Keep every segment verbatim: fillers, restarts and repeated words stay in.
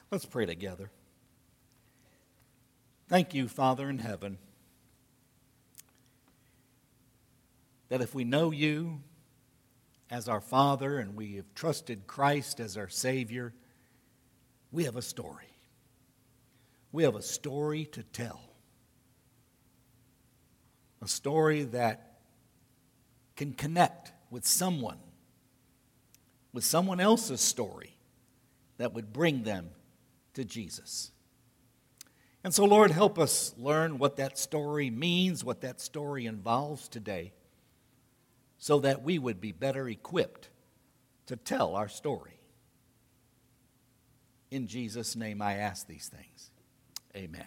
Let's pray together. Thank you, Father in heaven, that if we know you as our Father and we have trusted Christ as our Savior, we have a story. We have a story to tell. A story that can connect with someone, with someone else's story that would bring them to Jesus. And so, Lord, help us learn what that story means, what that story involves today, so that we would be better equipped to tell our story. In Jesus' name I ask these things. Amen.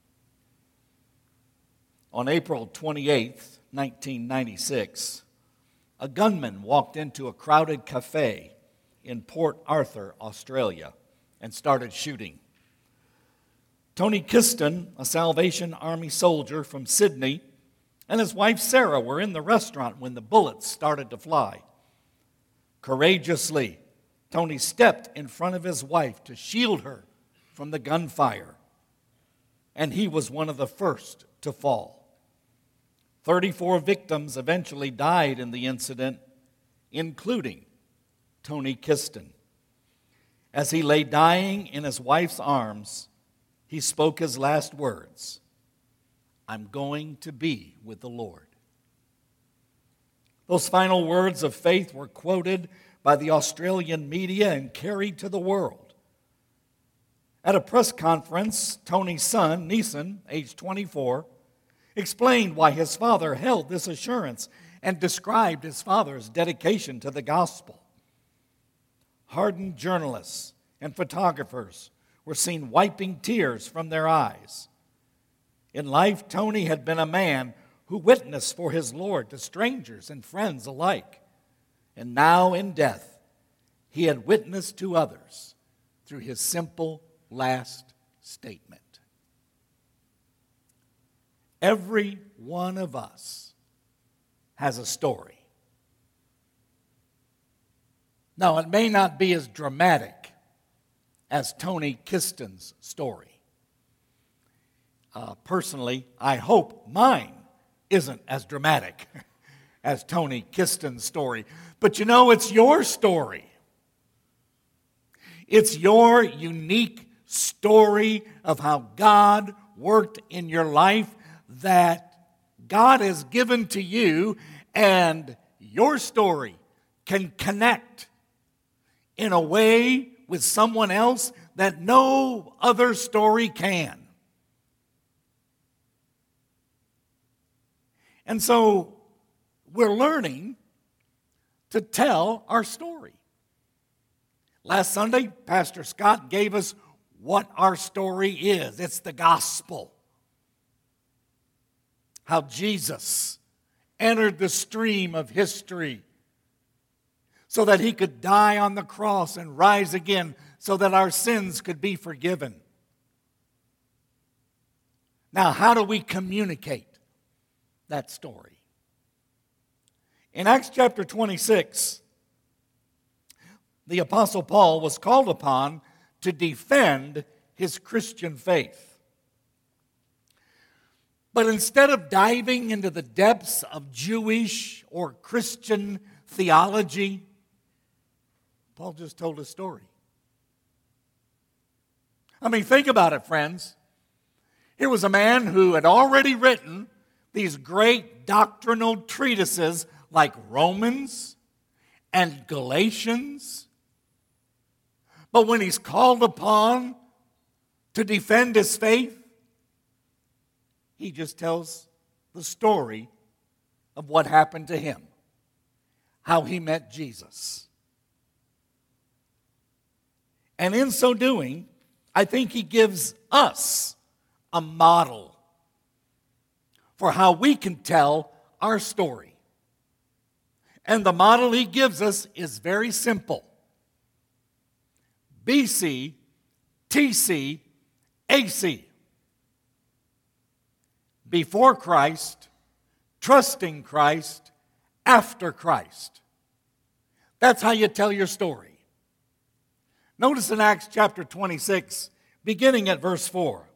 On April twenty-eighth, nineteen ninety-six, a gunman walked into a crowded cafe in Port Arthur, Australia, and started shooting. Tony Kiston, a Salvation Army soldier from Sydney, and his wife Sarah were in the restaurant when the bullets started to fly. Courageously, Tony stepped in front of his wife to shield her from the gunfire, and he was one of the first to fall. thirty-four victims eventually died in the incident, including Tony Kiston. As he lay dying in his wife's arms, he spoke his last words, "I'm going to be with the Lord." Those final words of faith were quoted by the Australian media and carried to the world. At a press conference, Tony's son, Neeson, age twenty-four, explained why his father held this assurance and described his father's dedication to the gospel. Hardened journalists and photographers were seen wiping tears from their eyes. In life, Tony had been a man who witnessed for his Lord to strangers and friends alike. And now in death, he had witnessed to others through his simple last statement. Every one of us has a story. Now, it may not be as dramatic as Tony Kiston's story. Uh, personally, I hope mine isn't as dramatic as Tony Kiston's story. But you know, it's your story. It's your unique story of how God worked in your life that God has given to you, and your story can connect in a way with someone else that no other story can. And so we're learning to tell our story. Last Sunday, Pastor Scott gave us what our story is. It's the gospel. How Jesus entered the stream of history so that he could die on the cross and rise again so that our sins could be forgiven. Now, how do we communicate that story? In Acts chapter twenty-six, the Apostle Paul was called upon to defend his Christian faith. But instead of diving into the depths of Jewish or Christian theology, Paul just told a story. I mean, think about it, friends. Here was a man who had already written these great doctrinal treatises like Romans and Galatians. But when he's called upon to defend his faith, he just tells the story of what happened to him, how he met Jesus. And in so doing, I think he gives us a model for how we can tell our story. And the model he gives us is very simple. B C, T C, A C. Before Christ, trusting Christ, after Christ. That's how you tell your story. Notice in Acts chapter twenty-six beginning at verse four.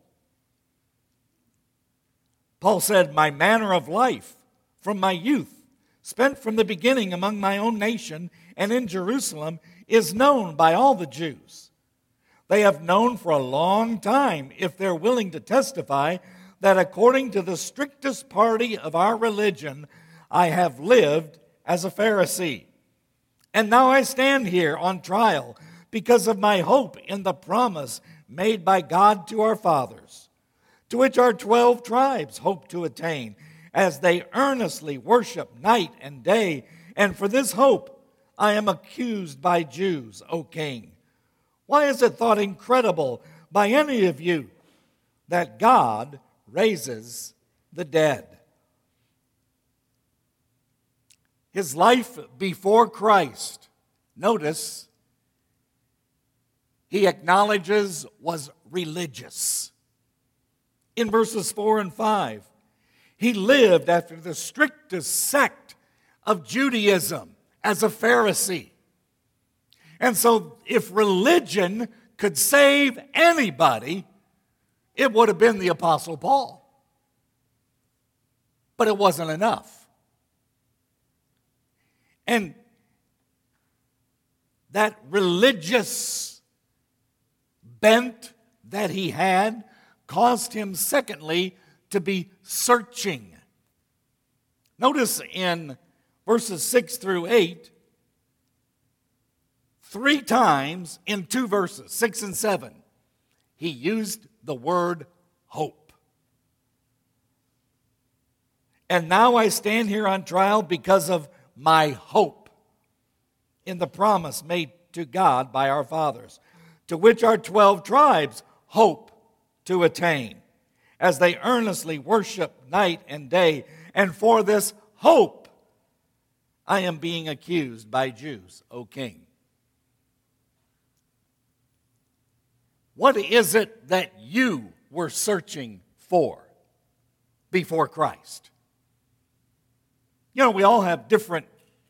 Paul said, "My manner of life from my youth, spent from the beginning among my own nation and in Jerusalem, is known by all the Jews. They have known for a long time, if they're willing to testify, that according to the strictest party of our religion, I have lived as a Pharisee. And now I stand here on trial because of my hope in the promise made by God to our fathers, to which our twelve tribes hope to attain, as they earnestly worship night and day. And for this hope I am accused by Jews, O king. Why is it thought incredible by any of you that God raises the dead?" His life before Christ, notice, he acknowledges was religious. In verses four and five, he lived after the strictest sect of Judaism as a Pharisee. And so if religion could save anybody, it would have been the Apostle Paul. But it wasn't enough. And that religious bent that he had caused him, secondly, to be searching. Notice in verses six through eight, three times in two verses, six and seven, he used the word hope. "And now I stand here on trial because of my hope in the promise made to God by our fathers, to which our twelve tribes hope to attain, as they earnestly worship night and day. And for this hope I am being accused by Jews, O king." What is it that you were searching for before Christ? You know, we all have different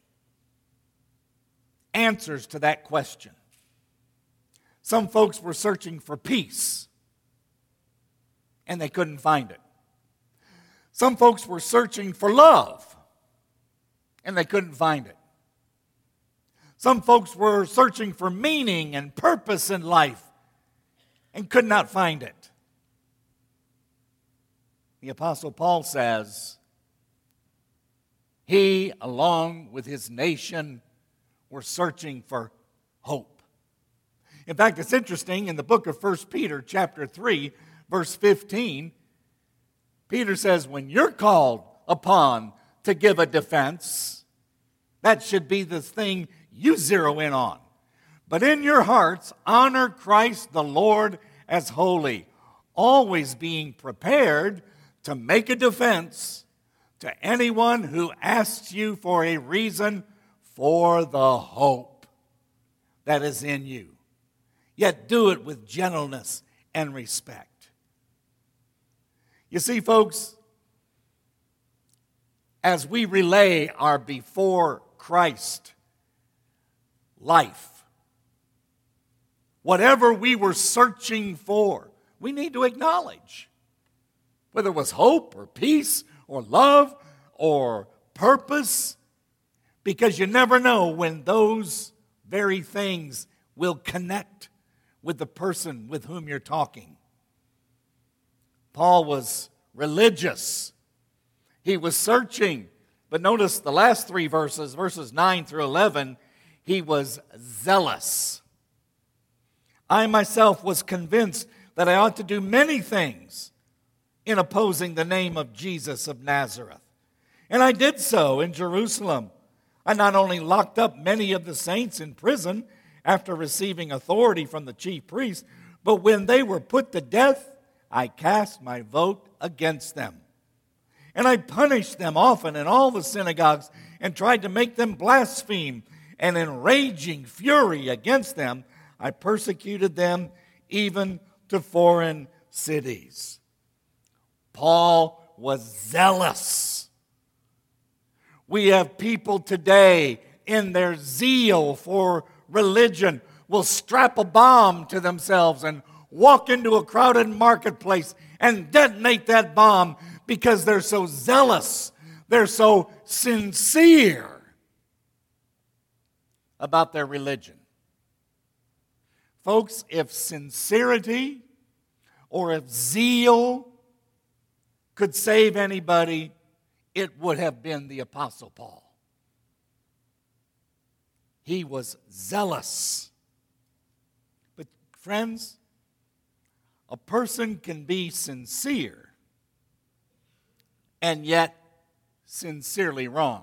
answers to that question. Some folks were searching for peace, and they couldn't find it. Some folks were searching for love, and they couldn't find it. Some folks were searching for meaning and purpose in life, and could not find it. The Apostle Paul says, he, along with his nation, were searching for hope. In fact, it's interesting, in the book of First Peter, chapter three, verse fifteen, Peter says, when you're called upon to give a defense, that should be the thing you zero in on. But in your hearts, honor Christ the Lord as holy, always being prepared to make a defense to anyone who asks you for a reason for the hope that is in you. Yet do it with gentleness and respect. You see, folks, as we relay our before Christ life, whatever we were searching for, we need to acknowledge. Whether it was hope or peace or love or purpose, because you never know when those very things will connect with the person with whom you're talking. Paul was religious. He was searching. But notice the last three verses, verses nine through eleven, he was zealous. "I myself was convinced that I ought to do many things in opposing the name of Jesus of Nazareth. And I did so in Jerusalem. I not only locked up many of the saints in prison after receiving authority from the chief priests, but when they were put to death, I cast my vote against them. And I punished them often in all the synagogues and tried to make them blaspheme. And in raging fury against them, I persecuted them even to foreign cities." Paul was zealous. We have people today, in their zeal for religion, will strap a bomb to themselves and walk into a crowded marketplace and detonate that bomb because they're so zealous, they're so sincere about their religion. Folks, if sincerity or if zeal could save anybody, it would have been the Apostle Paul. He was zealous. But friends, a person can be sincere and yet sincerely wrong.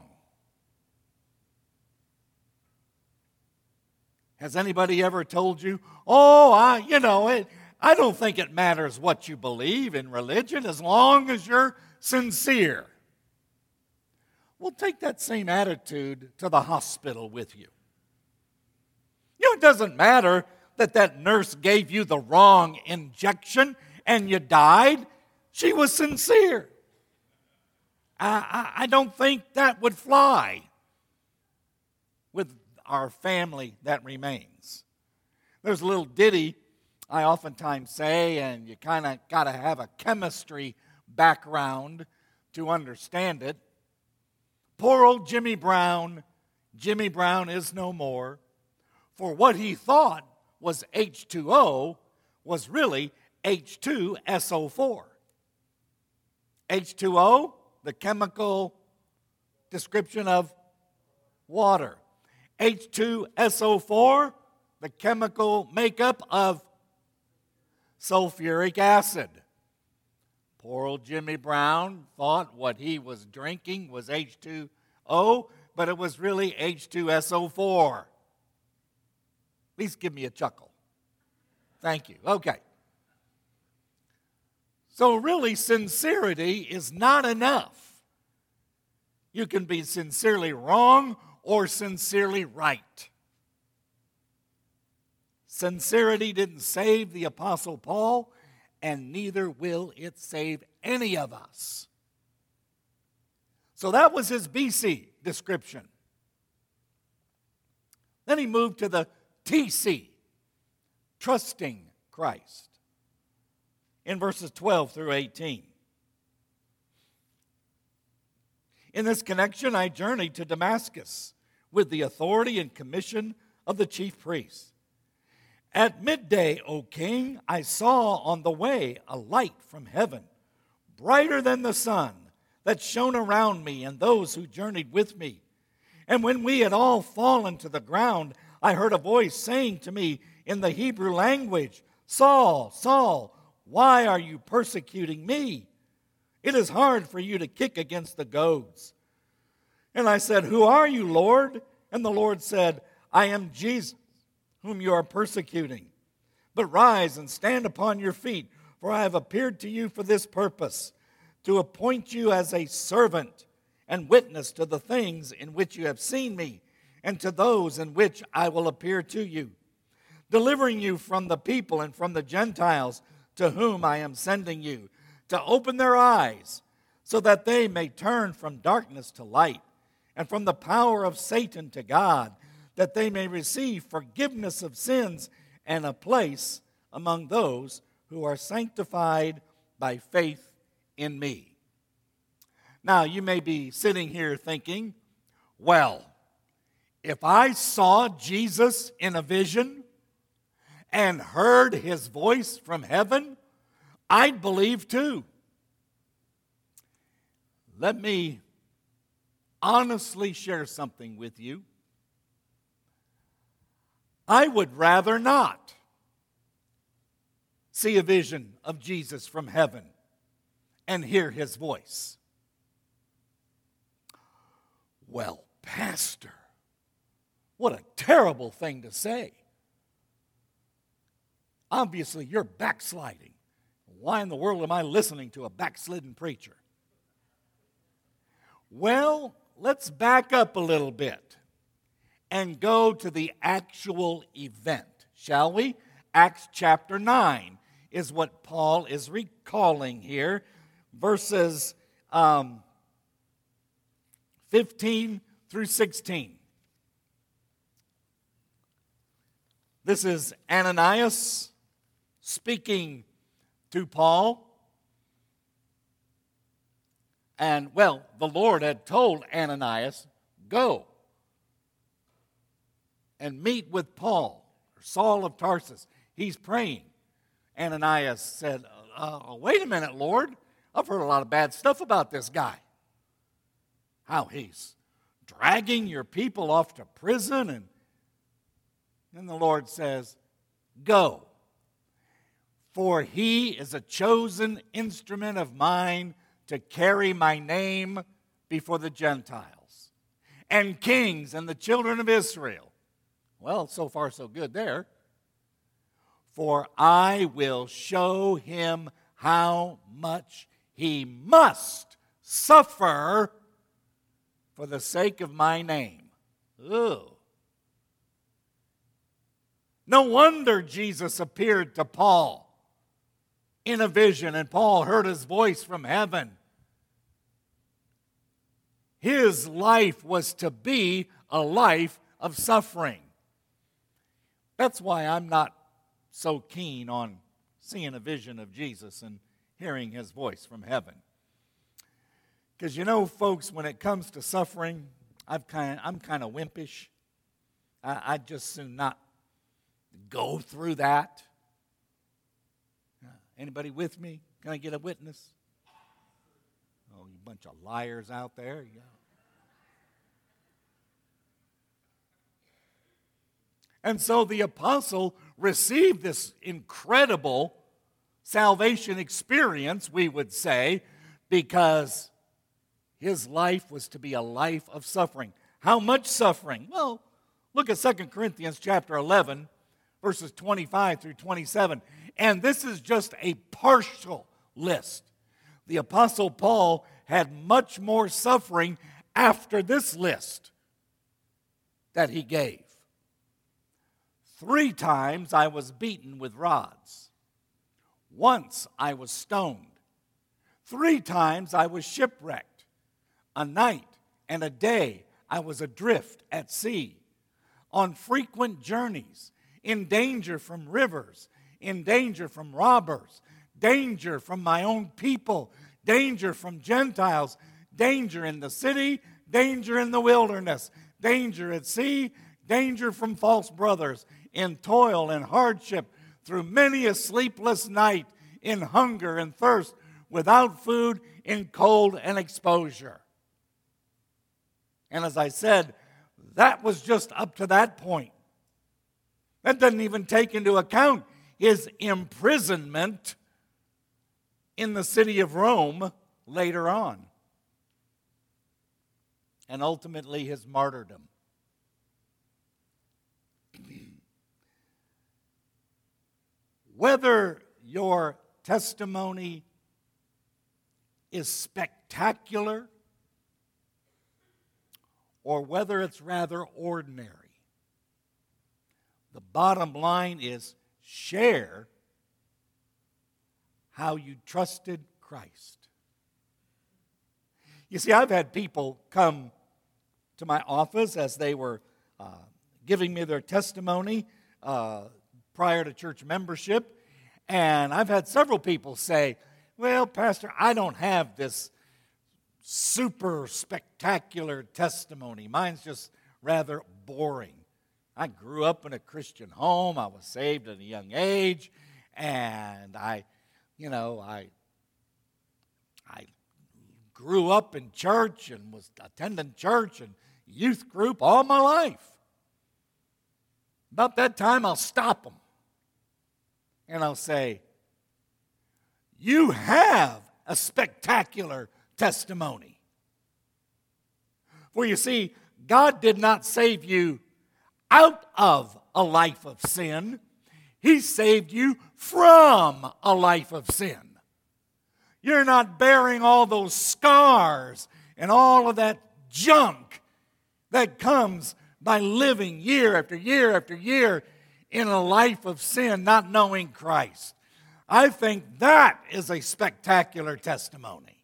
Has anybody ever told you, oh, I, you know, it, I don't think it matters what you believe in religion as long as you're sincere? Well, take that same attitude to the hospital with you. You know, it doesn't matter that that nurse gave you the wrong injection and you died. She was sincere. I, I, I don't think that would fly with our family that remains. There's a little ditty I oftentimes say, and you kind of got to have a chemistry background to understand it. Poor old Jimmy Brown, Jimmy Brown is no more. For what he thought was H two O was really H two S O four. H two O, the chemical description of water. H two S O four, the chemical makeup of sulfuric acid. Poor old Jimmy Brown thought what he was drinking was H two O, but it was really H two S O four. At least give me a chuckle. Thank you. Okay. So really, sincerity is not enough. You can be sincerely wrong or sincerely right. Sincerity didn't save the Apostle Paul, and neither will it save any of us. So that was his B C description. Then he moved to the T C, trusting Christ, in verses twelve through eighteen. In this connection, I journeyed to Damascus with the authority and commission of the chief priests. At midday, O king, I saw on the way a light from heaven, brighter than the sun, that shone around me and those who journeyed with me. And when we had all fallen to the ground, I heard a voice saying to me in the Hebrew language, Saul, Saul, why are you persecuting me? It is hard for you to kick against the goads. And I said, Who are you, Lord? And the Lord said, I am Jesus, whom you are persecuting. But rise and stand upon your feet, for I have appeared to you for this purpose, to appoint you as a servant and witness to the things in which you have seen me, and to those in which I will appear to you, delivering you from the people and from the Gentiles to whom I am sending you, to open their eyes, so that they may turn from darkness to light, and from the power of Satan to God, that they may receive forgiveness of sins and a place among those who are sanctified by faith in me. Now, you may be sitting here thinking, well, if I saw Jesus in a vision and heard his voice from heaven, I'd believe too. Let me honestly share something with you. I would rather not see a vision of Jesus from heaven and hear his voice. Well, Pastor, what a terrible thing to say. Obviously, you're backsliding. Why in the world am I listening to a backslidden preacher? Well, let's back up a little bit and go to the actual event, shall we? Acts chapter nine is what Paul is recalling here, verses um, fifteen through sixteen. This is Ananias, speaking to Paul. And, well, the Lord had told Ananias, go and meet with Paul, or Saul of Tarsus. He's praying. Ananias said, uh, wait a minute, Lord. I've heard a lot of bad stuff about this guy. How he's dragging your people off to prison. And then the Lord says, go. For he is a chosen instrument of mine to carry my name before the Gentiles and kings and the children of Israel. Well, so far so good there. For I will show him how much he must suffer for the sake of my name. Ooh. No wonder Jesus appeared to Paul in a vision, and Paul heard his voice from heaven. His life was to be a life of suffering. That's why I'm not so keen on seeing a vision of Jesus and hearing his voice from heaven. Because you know, folks, when it comes to suffering, I've kind of, I'm kind of wimpish. I, I'd just soon not go through that. Anybody with me? Can I get a witness? Oh, you bunch of liars out there. Yeah. And so the apostle received this incredible salvation experience, we would say, because his life was to be a life of suffering. How much suffering? Well, look at Second Corinthians chapter eleven, verses twenty-five through twenty-seven. And this is just a partial list. The Apostle Paul had much more suffering after this list that he gave. Three times I was beaten with rods. Once I was stoned. Three times I was shipwrecked. A night and a day I was adrift at sea, on frequent journeys, in danger from rivers, in danger from robbers, danger from my own people, danger from Gentiles, danger in the city, danger in the wilderness, danger at sea, danger from false brothers, in toil and hardship, through many a sleepless night, in hunger and thirst, without food, in cold and exposure. And as I said, that was just up to that point. That doesn't even take into account his imprisonment in the city of Rome later on, and ultimately his martyrdom. Whether your testimony is spectacular or whether it's rather ordinary, the bottom line is share how you trusted Christ. You see, I've had people come to my office as they were uh, giving me their testimony uh, prior to church membership, and I've had several people say, well, Pastor, I don't have this super spectacular testimony. Mine's just rather boring. I grew up in a Christian home. I was saved at a young age, and I, you know, I, I grew up in church and was attending church and youth group all my life. About that time, I'll stop them, and I'll say, you have a spectacular testimony. For you see, God did not save you out of a life of sin. He saved you from a life of sin. You're not bearing all those scars and all of that junk that comes by living year after year after year in a life of sin, not knowing Christ. I think that is a spectacular testimony.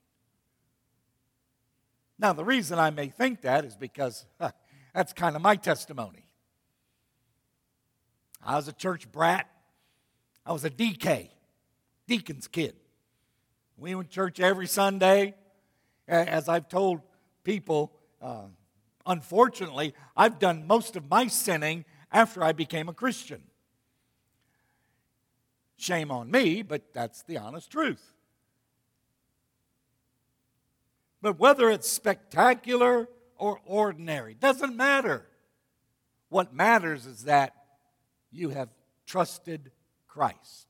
Now, the reason I may think that is because huh, that's kind of my testimony. I was a church brat. I was a D K, deacon's kid. We went to church every Sunday. As I've told people, uh, unfortunately, I've done most of my sinning after I became a Christian. Shame on me, but that's the honest truth. But whether it's spectacular or ordinary, doesn't matter. What matters is that you have trusted Christ.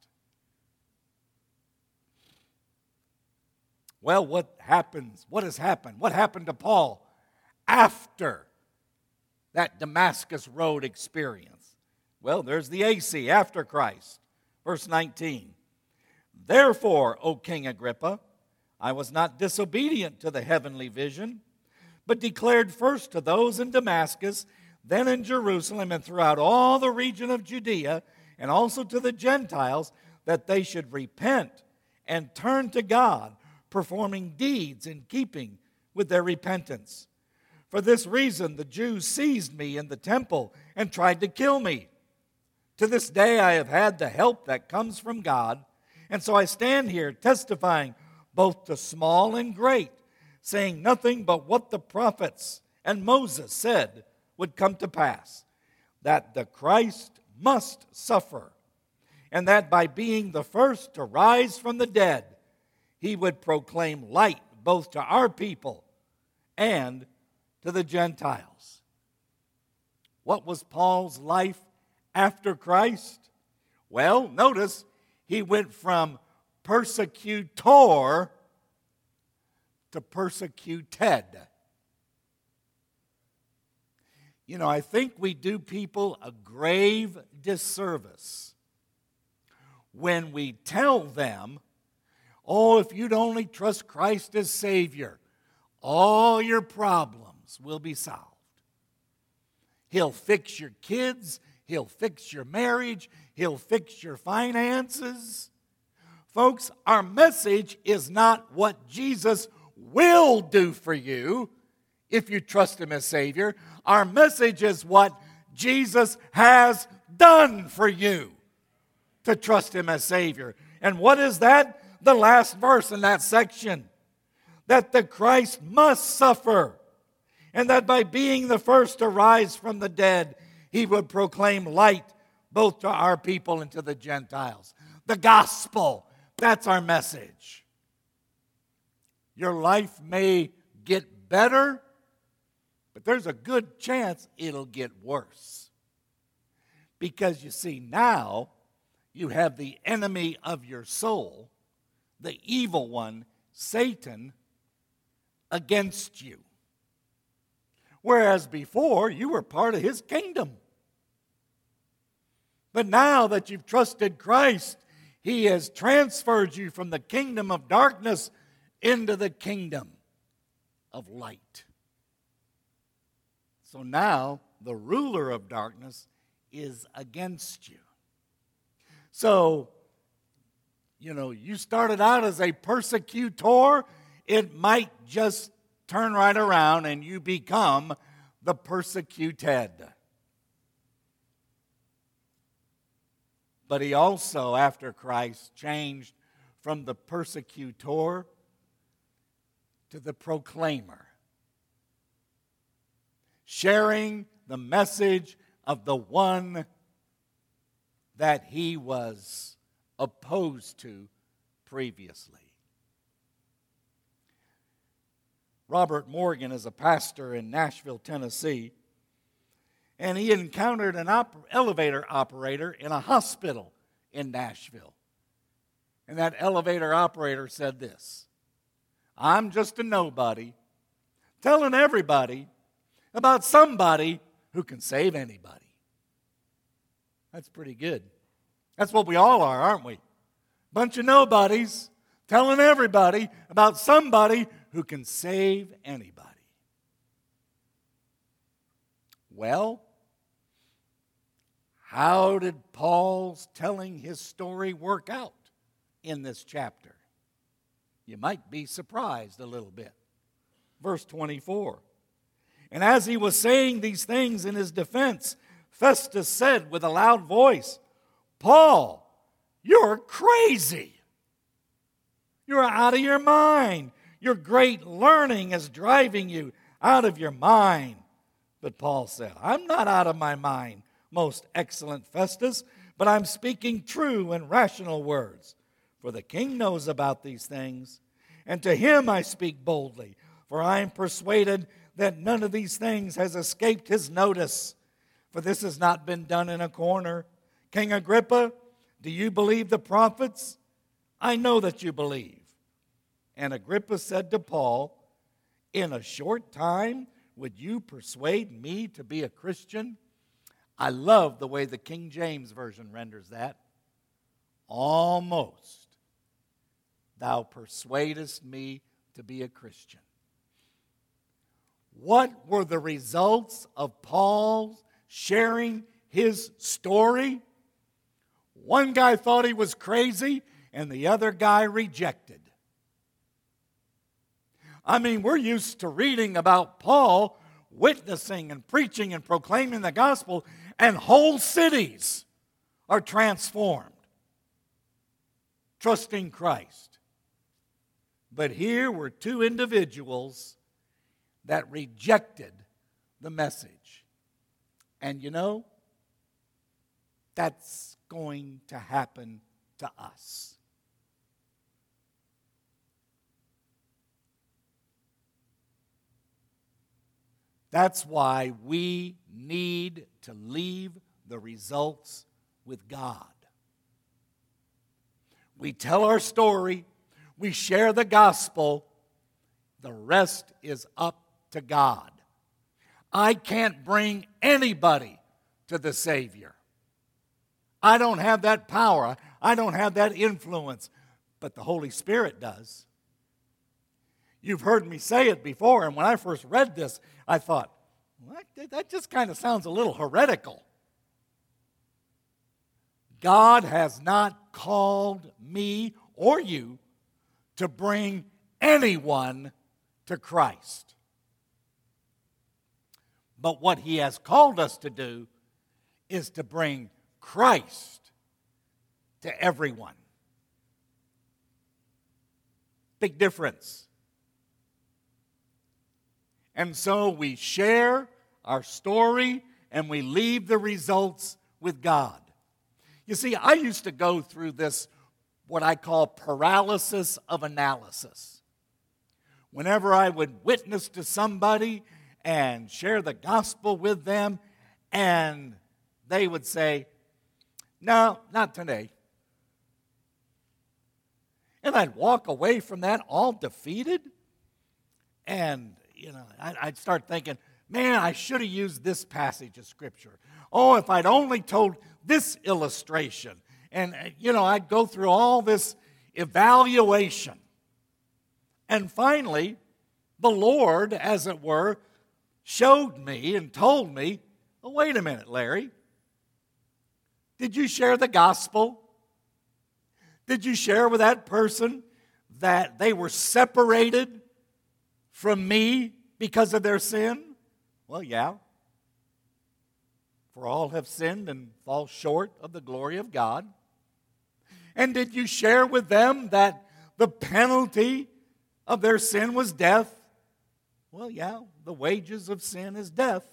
Well, what happens? What has happened? What happened to Paul after that Damascus Road experience? Well, there's the A C, after Christ. Verse nineteen. Therefore, O King Agrippa, I was not disobedient to the heavenly vision, but declared first to those in Damascus, then in Jerusalem, and throughout all the region of Judea, and also to the Gentiles, that they should repent and turn to God, performing deeds in keeping with their repentance. For this reason, the Jews seized me in the temple and tried to kill me. To this day, I have had the help that comes from God, and so I stand here testifying both to small and great, saying nothing but what the prophets and Moses said would come to pass, that the Christ must suffer, and that by being the first to rise from the dead, he would proclaim light both to our people and to the Gentiles. What was Paul's life after Christ? Well, notice he went from persecutor to persecuted. You know, I think we do people a grave disservice when we tell them, oh, if you'd only trust Christ as Savior, all your problems will be solved. He'll fix your kids. He'll fix your marriage. He'll fix your finances. Folks, our message is not what Jesus will do for you if you trust Him as Savior. Our message is what Jesus has done for you to trust Him as Savior. And what is that? The last verse in that section. That the Christ must suffer, and that by being the first to rise from the dead, He would proclaim light both to our people and to the Gentiles. The gospel, that's our message. Your life may get better, but there's a good chance it'll get worse. Because you see, now you have the enemy of your soul, the evil one, Satan, against you. Whereas before, you were part of his kingdom. But now that you've trusted Christ, He has transferred you from the kingdom of darkness into the kingdom of light. So now the ruler of darkness is against you. So, you know, you started out as a persecutor, it might just turn right around and you become the persecuted. But He also, after Christ, changed from the persecutor to the proclaimer, sharing the message of the one that He was opposed to previously. Robert Morgan is a pastor in Nashville, Tennessee, and he encountered an op- elevator operator in a hospital in Nashville. And that elevator operator said this: I'm just a nobody telling everybody about somebody who can save anybody. That's pretty good. That's what we all are, aren't we? Bunch of nobodies telling everybody about somebody who can save anybody. Well, how did Paul's telling his story work out in this chapter? You might be surprised a little bit. Verse twenty-four. And as he was saying these things in his defense, Festus said with a loud voice, Paul, You're crazy. You're out of your mind. Your great learning is driving you out of your mind. But Paul said, I'm not out of my mind, most excellent Festus, but I'm speaking true and rational words. For the king knows about these things, and to him I speak boldly. For I am persuaded that none of these things has escaped his notice. For this has not been done in a corner. King Agrippa, do you believe the prophets? I know that you believe. And Agrippa said to Paul, in a short time, would you persuade me to be a Christian? I love the way the King James Version renders that. Almost thou persuadest me to be a Christian. What were the results of Paul's sharing his story? One guy thought he was crazy, and the other guy rejected. I mean, we're used to reading about Paul witnessing and preaching and proclaiming the gospel, and whole cities are transformed, trusting Christ. But here were two individuals that rejected the message. And you know, that's going to happen to us. That's why we need to leave the results with God. We tell our story, we share the gospel, the rest is up to God. I can't bring anybody to the Savior. I don't have that power. I don't have that influence, but the Holy Spirit does. You've heard me say it before, and when I first read this, I thought, what? That just kind of sounds a little heretical. God has not called me or you to bring anyone to Christ. But what He has called us to do is to bring Christ to everyone. Big difference. And so we share our story and we leave the results with God. You see, I used to go through this, what I call paralysis of analysis. Whenever I would witness to somebody and share the gospel with them, and they would say, no, not today. And I'd walk away from that all defeated, and you know, I'd start thinking, man, I should have used this passage of Scripture. Oh, if I'd only told this illustration. And, you know, I'd go through all this evaluation. And finally, the Lord, as it were, showed me and told me, oh, wait a minute, Larry. Did you share the gospel? Did you share with that person that they were separated from me because of their sin? Well, yeah. For all have sinned and fall short of the glory of God. And did you share with them that the penalty of their sin was death? Well, yeah, the wages of sin is death.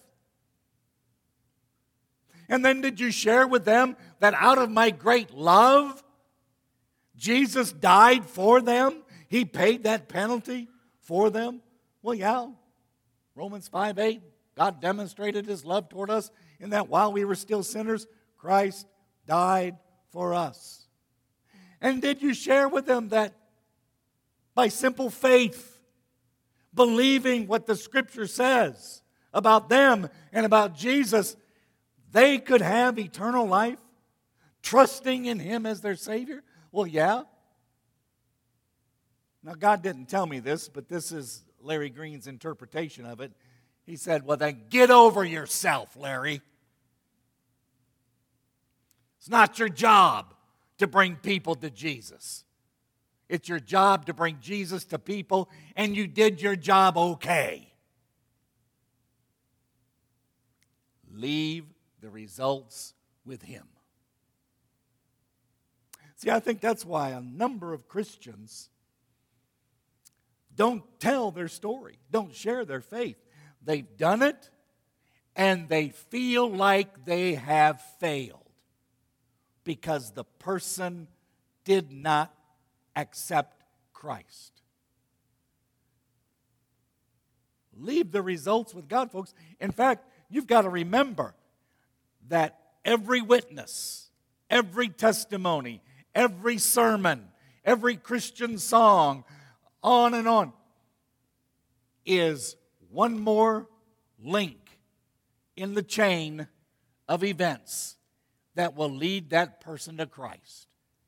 And then did you share with them that out of my great love, Jesus died for them? He paid that penalty for them? Well, yeah. Romans five eight, God demonstrated His love toward us in that while we were still sinners, Christ died for us. And did you share with them that by simple faith, believing what the Scripture says about them and about Jesus, they could have eternal life, trusting in Him as their Savior? Well, yeah. Now, God didn't tell me this, but this is Larry Green's interpretation of it. He said, well, then get over yourself, Larry. It's not your job to bring people to Jesus. It's your job to bring Jesus to people, and you did your job okay. Leave the results with Him. See, I think that's why a number of Christians don't tell their story, don't share their faith. They've done it, and they feel like they have failed because the person did not accept Christ. Leave the results with God, folks. In fact, you've got to remember that every witness, every testimony, every sermon, every Christian song, on and on, is one more link in the chain of events that will lead that person to Christ.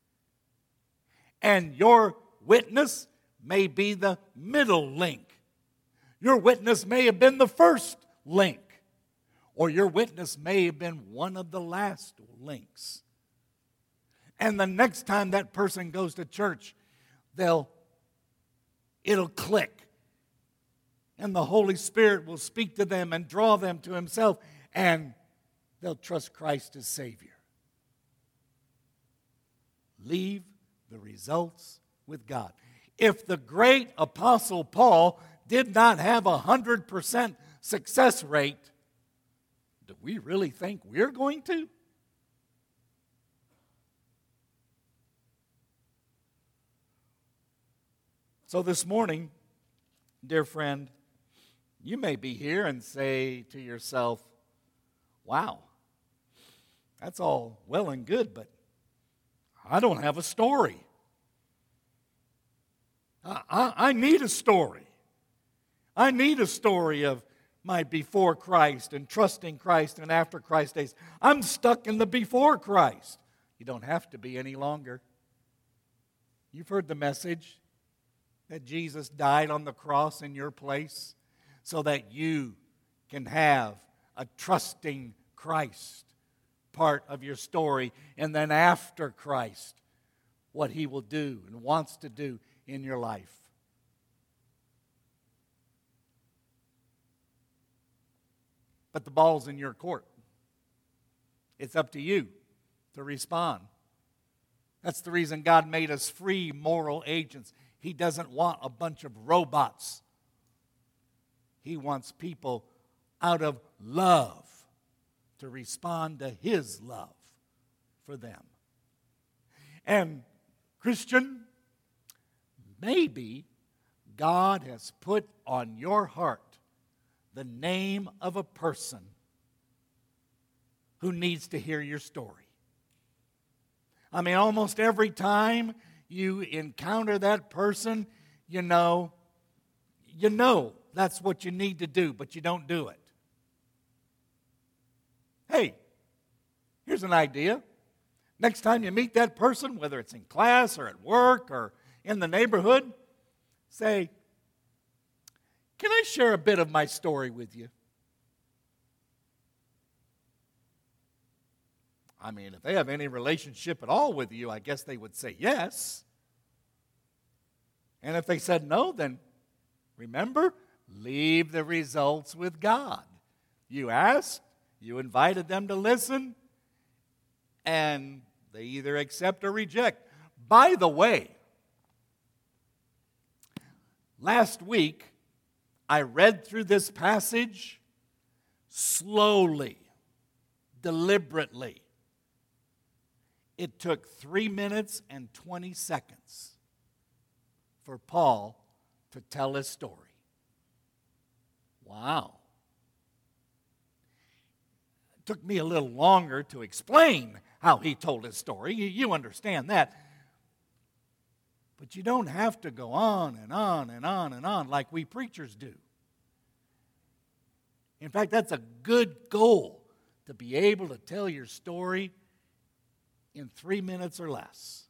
And your witness may be the middle link. Your witness may have been the first link, or your witness may have been one of the last links. And the next time that person goes to church, they'll it'll click. And the Holy Spirit will speak to them and draw them to Himself, and they'll trust Christ as Savior. Leave the results with God. If the great Apostle Paul did not have a one hundred percent success rate, do we really think we're going to? So this morning, dear friend, you may be here and say to yourself, wow, that's all well and good, but I don't have a story. I, I, I need a story. I need a story of my before Christ and trusting Christ and after Christ days. I'm stuck in the before Christ. You don't have to be any longer. You've heard the message that Jesus died on the cross in your place so that you can have a trusting Christ part of your story, and then after Christ, what He will do and wants to do in your life. But the ball's in your court. It's up to you to respond. That's the reason God made us free moral agents. He doesn't want a bunch of robots. He wants people out of love to respond to His love for them. And Christian, maybe God has put on your heart the name of a person who needs to hear your story. I mean, almost every time you encounter that person, you know, you know that's what you need to do, but you don't do it. Hey, here's an idea. Next time you meet that person, whether it's in class or at work or in the neighborhood, say, can I share a bit of my story with you? I mean, if they have any relationship at all with you, I guess they would say yes. And if they said no, then remember, leave the results with God. You asked, you invited them to listen, and they either accept or reject. By the way, last week, I read through this passage slowly, deliberately. It took three minutes and twenty seconds for Paul to tell his story. Wow. It took me a little longer to explain how he told his story. You, you understand that. But you don't have to go on and on and on and on like we preachers do. In fact, that's a good goal, to be able to tell your story in three minutes or less.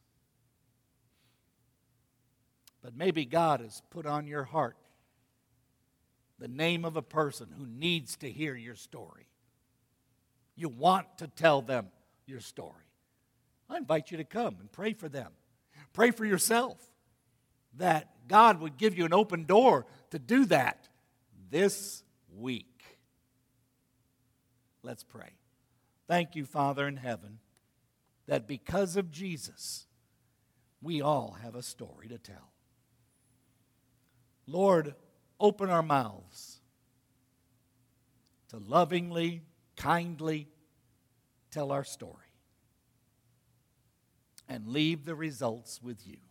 But maybe God has put on your heart the name of a person who needs to hear your story. You want to tell them your story. I invite you to come and pray for them. Pray for yourself that God would give you an open door to do that this week. Let's pray. Thank you, Father in heaven, that because of Jesus, We all have a story to tell. Lord, open our mouths to lovingly, kindly tell our story and leave the results with you.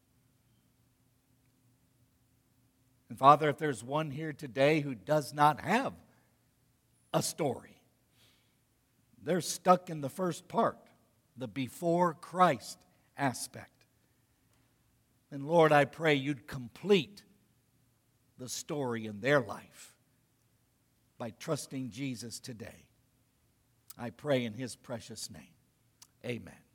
And Father, if there's one here today who does not have a story, they're stuck in the first part, the before Christ aspect. And Lord, I pray you'd complete the story in their life by trusting Jesus today. I pray in his precious name. Amen.